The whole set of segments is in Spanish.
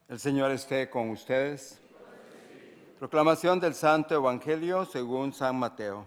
El Señor esté con ustedes. Proclamación del Santo Evangelio según San Mateo.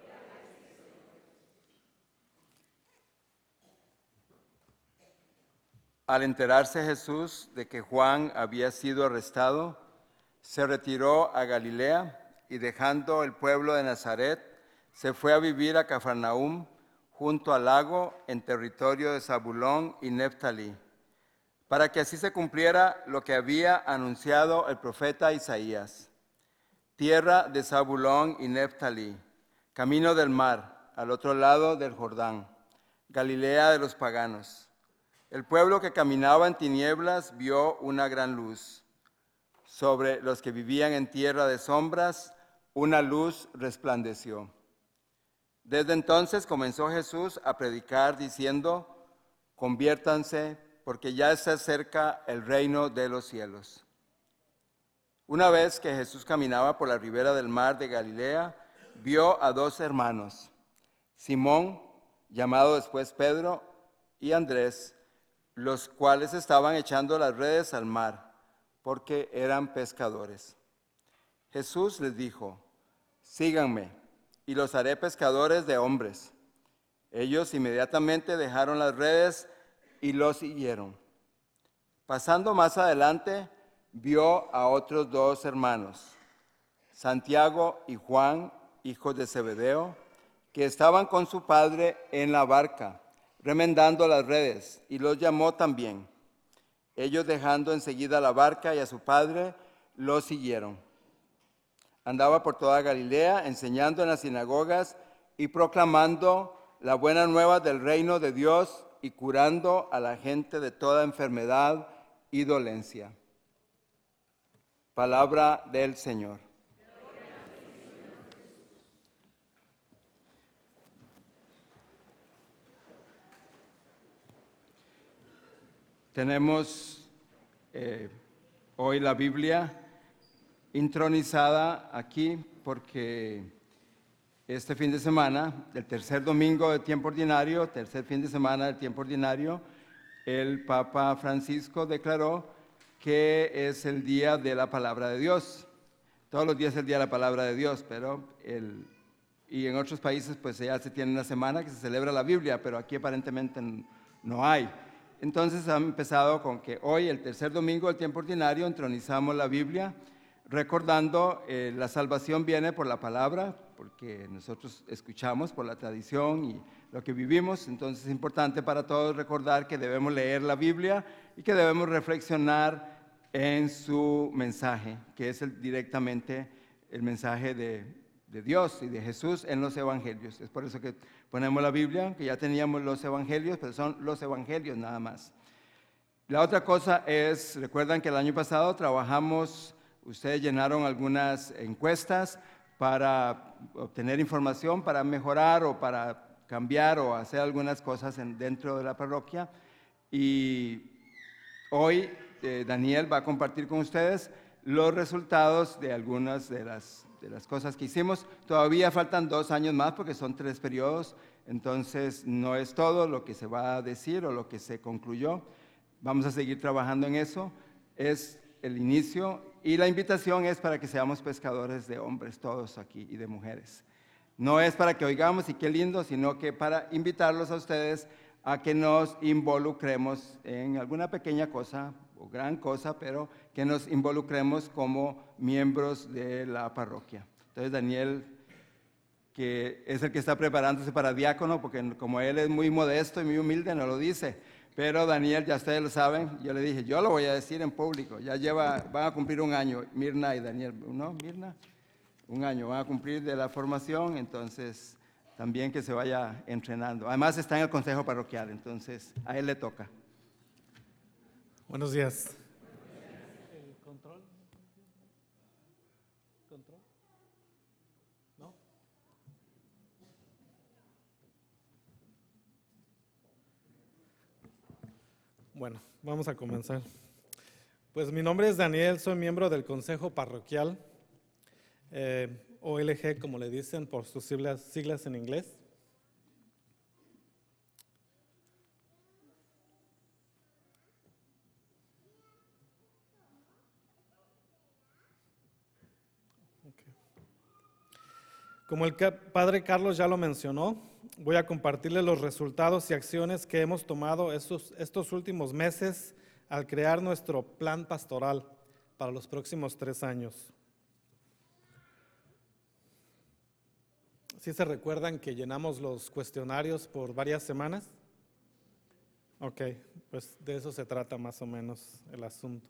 Al enterarse Jesús de que Juan había sido arrestado, se retiró a Galilea y dejando el pueblo de Nazaret, se fue a vivir a Cafarnaúm, junto al lago, en territorio de Zabulón y Neftalí, para que así se cumpliera lo que había anunciado el profeta Isaías. Tierra de Zabulón y Neftalí, camino del mar, al otro lado del Jordán, Galilea de los paganos. El pueblo que caminaba en tinieblas vio una gran luz. Sobre los que vivían en tierra de sombras, una luz resplandeció. Desde entonces comenzó Jesús a predicar diciendo: conviértanse, porque ya está cerca el reino de los cielos. Una vez que Jesús caminaba por la ribera del mar de Galilea, vio a dos hermanos, Simón, llamado después Pedro, y Andrés, los cuales estaban echando las redes al mar, porque eran pescadores. Jesús les dijo: síganme, y los haré pescadores de hombres. Ellos inmediatamente dejaron las redes y los siguieron. Pasando más adelante, vio a otros dos hermanos, Santiago y Juan, hijos de Zebedeo, que estaban con su padre en la barca, remendando las redes, y los llamó también. Ellos, dejando enseguida la barca y a su padre, los siguieron. Andaba por toda Galilea, enseñando en las sinagogas y proclamando la buena nueva del reino de Dios y curando a la gente de toda enfermedad y dolencia. Palabra del Señor. Tenemos hoy la Biblia intronizada aquí porque este fin de semana, el tercer domingo del tiempo ordinario, tercer fin de semana del tiempo ordinario, el Papa Francisco declaró que es el día de la palabra de Dios. Todos los días es el día de la palabra de Dios, y en otros países pues ya se tiene una semana que se celebra la Biblia, pero aquí aparentemente no hay. Entonces han empezado con que hoy, el tercer domingo del tiempo ordinario, entronizamos la Biblia, recordando la salvación viene por la palabra, porque nosotros escuchamos por la tradición y lo que vivimos. Entonces es importante para todos recordar que debemos leer la Biblia y que debemos reflexionar en su mensaje, que es directamente el mensaje de Dios y de Jesús en los evangelios. Es por eso que ponemos la Biblia, que ya teníamos los evangelios, pero son los evangelios nada más. La otra cosa es, recuerdan que el año pasado trabajamos, ustedes llenaron algunas encuestas para obtener información, para mejorar o para cambiar o hacer algunas cosas dentro de la parroquia. Y hoy Daniel va a compartir con ustedes los resultados de algunas de las cosas que hicimos. Todavía faltan 2 años más porque son 3 periodos, entonces no es todo lo que se va a decir o lo que se concluyó. Vamos a seguir trabajando en eso. Es el inicio y la invitación es para que seamos pescadores de hombres todos aquí y de mujeres. No es para que oigamos y qué lindo, sino que para invitarlos a ustedes a que nos involucremos en alguna pequeña cosa o gran cosa, pero que nos involucremos como miembros de la parroquia. Entonces Daniel, que es el que está preparándose para diácono, porque como él es muy modesto y muy humilde, no lo dice. Pero Daniel, ya ustedes lo saben, yo le dije, yo lo voy a decir en público. Van a cumplir 1 año, Mirna y Daniel, ¿no, Mirna? 1 año, van a cumplir de la formación, entonces también que se vaya entrenando. Además está en el consejo parroquial, entonces a él le toca. Buenos días. ¿El control? ¿Control? ¿No? Bueno, vamos a comenzar. Pues mi nombre es Daniel, soy miembro del Consejo Parroquial, OLG, como le dicen por sus siglas en inglés. Como el padre Carlos ya lo mencionó, voy a compartirles los resultados y acciones que hemos tomado estos últimos meses al crear nuestro plan pastoral para los próximos 3 años. ¿Sí se recuerdan que llenamos los cuestionarios por varias semanas? Ok, pues de eso se trata más o menos el asunto.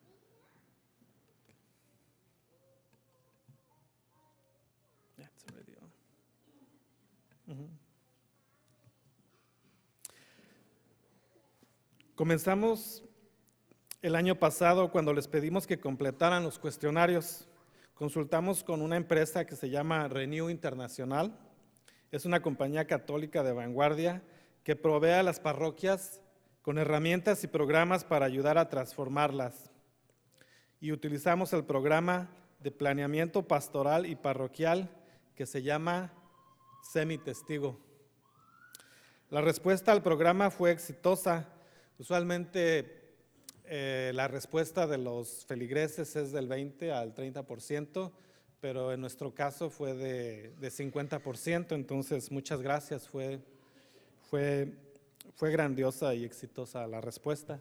Comenzamos el año pasado cuando les pedimos que completaran los cuestionarios. Consultamos con una empresa que se llama Renew Internacional. Es una compañía católica de vanguardia que provee a las parroquias con herramientas y programas para ayudar a transformarlas. Y utilizamos el programa de planeamiento pastoral y parroquial que se llama Semi-Testigo. La respuesta al programa fue exitosa. Usualmente la respuesta de los feligreses es del 20 al 30%, pero en nuestro caso fue de 50%, entonces muchas gracias, fue grandiosa y exitosa la respuesta.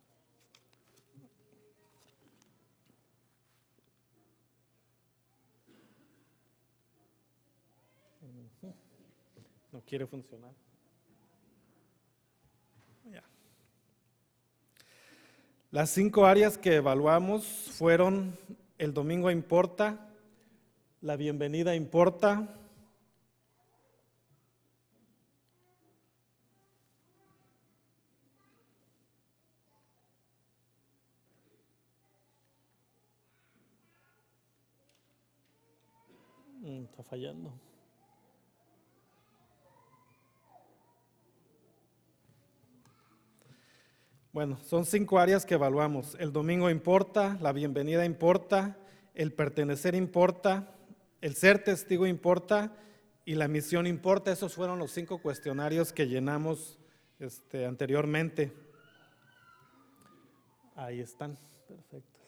No quiere funcionar. Ya. Las 5 áreas que evaluamos fueron: el domingo importa, la bienvenida importa, está fallando. Bueno, son 5 áreas que evaluamos. El domingo importa, la bienvenida importa, el pertenecer importa, el ser testigo importa y la misión importa. Esos fueron los 5 cuestionarios que llenamos anteriormente. Ahí están, perfecto.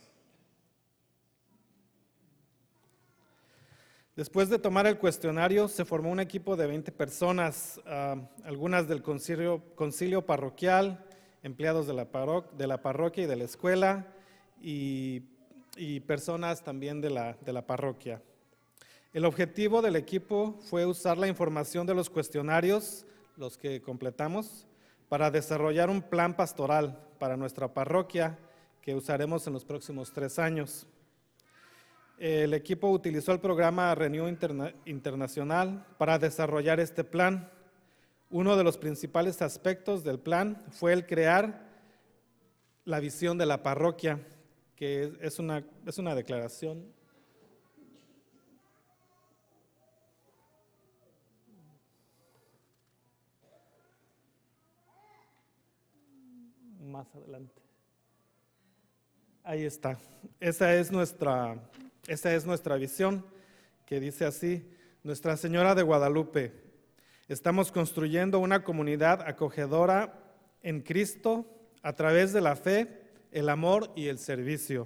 Después de tomar el cuestionario, se formó un equipo de 20 personas, algunas del concilio parroquial, empleados de la parroquia y de la escuela, y personas también de la parroquia. El objetivo del equipo fue usar la información de los cuestionarios, los que completamos, para desarrollar un plan pastoral para nuestra parroquia que usaremos en los próximos 3 años. El equipo utilizó el programa Renew Internacional para desarrollar este plan. Uno de los principales aspectos del plan fue el crear la visión de la parroquia, que es una declaración. Más adelante. Ahí está. Esa es nuestra visión, que dice así: Nuestra Señora de Guadalupe, estamos construyendo una comunidad acogedora en Cristo a través de la fe, el amor y el servicio.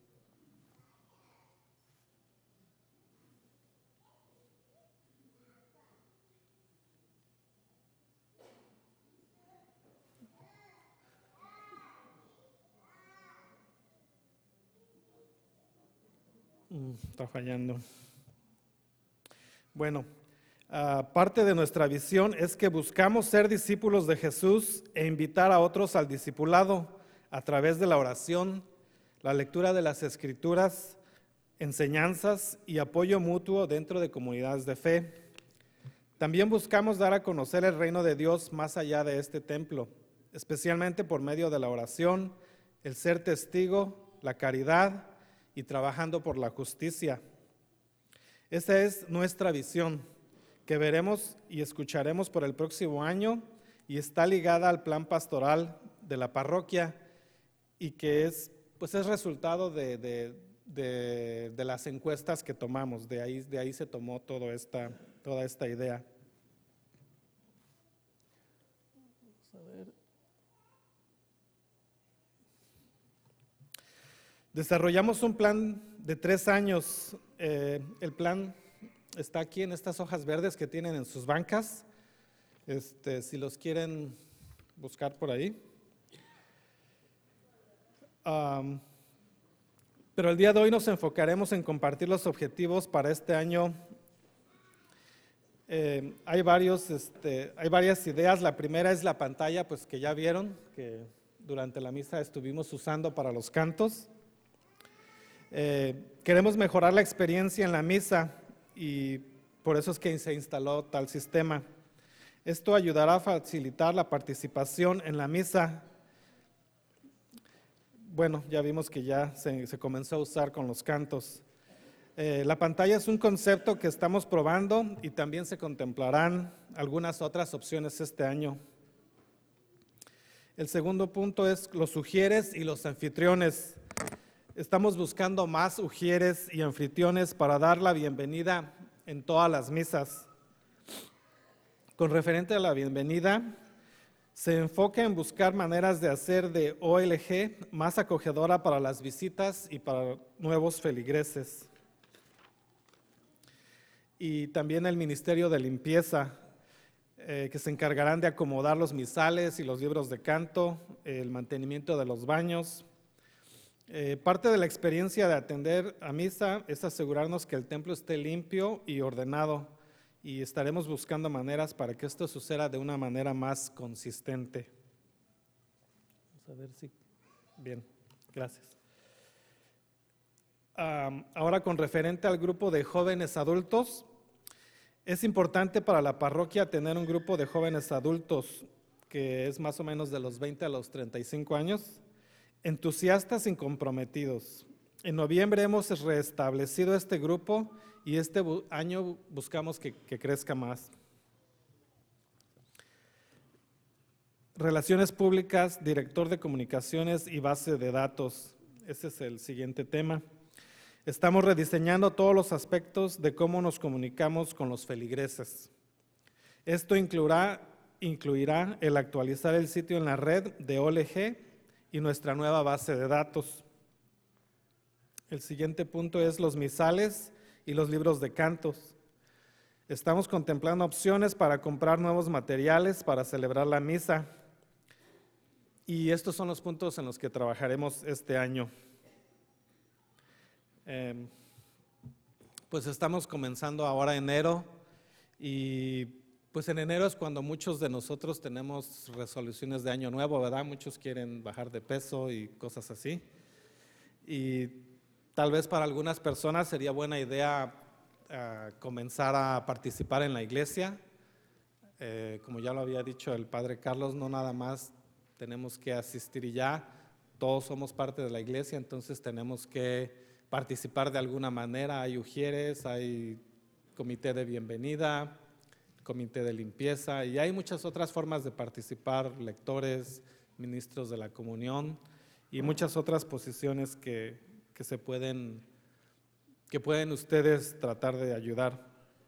Está fallando. Bueno, parte de nuestra visión es que buscamos ser discípulos de Jesús e invitar a otros al discipulado a través de la oración, la lectura de las Escrituras, enseñanzas y apoyo mutuo dentro de comunidades de fe. También buscamos dar a conocer el reino de Dios más allá de este templo, especialmente por medio de la oración, el ser testigo, la caridad y trabajando por la justicia. Esa es nuestra visión, que veremos y escucharemos por el próximo año, y está ligada al plan pastoral de la parroquia, y que es resultado de las encuestas que tomamos. De ahí se tomó toda esta idea. Vamos a ver. Desarrollamos un plan de 3 años. El plan está aquí en estas hojas verdes que tienen en sus bancas, si los quieren buscar por ahí. Pero el día de hoy nos enfocaremos en compartir los objetivos para este año. Hay varias ideas. La primera es la pantalla, pues que ya vieron, que durante la misa estuvimos usando para los cantos. Queremos mejorar la experiencia en la misa y por eso es que se instaló tal sistema. Esto ayudará a facilitar la participación en la misa. Bueno, ya vimos que ya se comenzó a usar con los cantos. La pantalla es un concepto que estamos probando y también se contemplarán algunas otras opciones este año. El segundo punto es los ujieres y los anfitriones. Estamos buscando más ujieres y anfitriones para dar la bienvenida en todas las misas. Con referente a la bienvenida, se enfoca en buscar maneras de hacer de OLG más acogedora para las visitas y para nuevos feligreses. Y también el Ministerio de Limpieza, que se encargarán de acomodar los misales y los libros de canto, el mantenimiento de los baños. Parte de la experiencia de atender a misa es asegurarnos que el templo esté limpio y ordenado, y estaremos buscando maneras para que esto suceda de una manera más consistente. Vamos a ver si… Bien, gracias. Ahora, con referente al grupo de jóvenes adultos, es importante para la parroquia tener un grupo de jóvenes adultos que es más o menos de los 20 a los 35 años, entusiastas y comprometidos. En noviembre hemos restablecido este grupo y este año buscamos que crezca más. Relaciones públicas, director de comunicaciones y base de datos. Ese es el siguiente tema. Estamos rediseñando todos los aspectos de cómo nos comunicamos con los feligreses. Esto incluirá el actualizar el sitio en la red de OLG y nuestra nueva base de datos. El siguiente punto es los misales y los libros de cantos. Estamos contemplando opciones para comprar nuevos materiales para celebrar la misa. Y estos son los puntos en los que trabajaremos este año. Pues estamos comenzando ahora enero y pues en enero es cuando muchos de nosotros tenemos resoluciones de año nuevo, ¿verdad? Muchos quieren bajar de peso y cosas así. Y tal vez para algunas personas sería buena idea comenzar a participar en la iglesia. Como ya lo había dicho el padre Carlos, no nada más tenemos que asistir y ya, todos somos parte de la iglesia, entonces tenemos que participar de alguna manera. Hay ujieres, hay comité de bienvenida, comité de limpieza y hay muchas otras formas de participar, lectores, ministros de la comunión y muchas otras posiciones que pueden ustedes tratar de ayudar.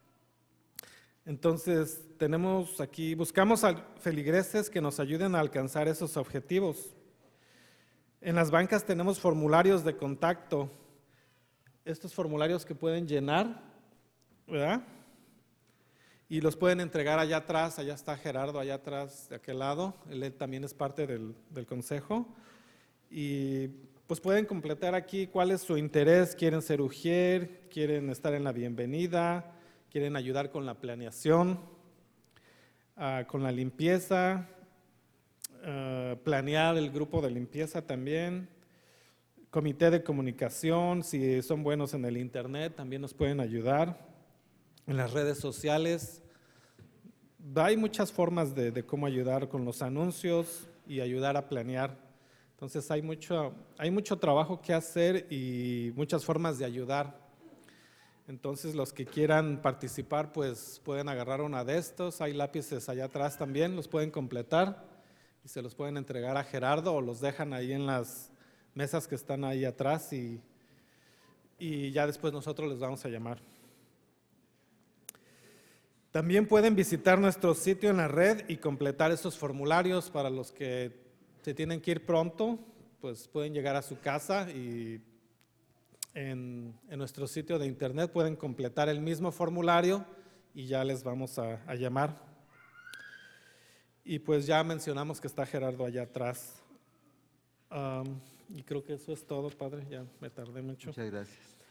Entonces buscamos a feligreses que nos ayuden a alcanzar esos objetivos. En las bancas tenemos formularios de contacto, estos formularios que pueden llenar, ¿verdad? Y los pueden entregar allá atrás, allá está Gerardo, allá atrás de aquel lado, él también es parte del consejo. Y pues pueden completar aquí cuál es su interés, quieren ser ujier, quieren estar en la bienvenida, quieren ayudar con la planeación, con la limpieza, planear el grupo de limpieza también, comité de comunicación, si son buenos en el internet también nos pueden ayudar, en las redes sociales. Hay muchas formas de cómo ayudar con los anuncios y ayudar a planear. Entonces hay mucho trabajo que hacer y muchas formas de ayudar. Entonces los que quieran participar pues pueden agarrar una de estos, hay lápices allá atrás también, los pueden completar y se los pueden entregar a Gerardo o los dejan ahí en las mesas que están ahí atrás y ya después nosotros les vamos a llamar. También pueden visitar nuestro sitio en la red y completar esos formularios. Para los que se tienen que ir pronto, pues pueden llegar a su casa y en nuestro sitio de internet. Pueden completar el mismo formulario y ya les vamos a llamar. Y pues ya mencionamos que está Gerardo allá atrás. Y creo que eso es todo, Padre, ya me tardé mucho. Muchas gracias.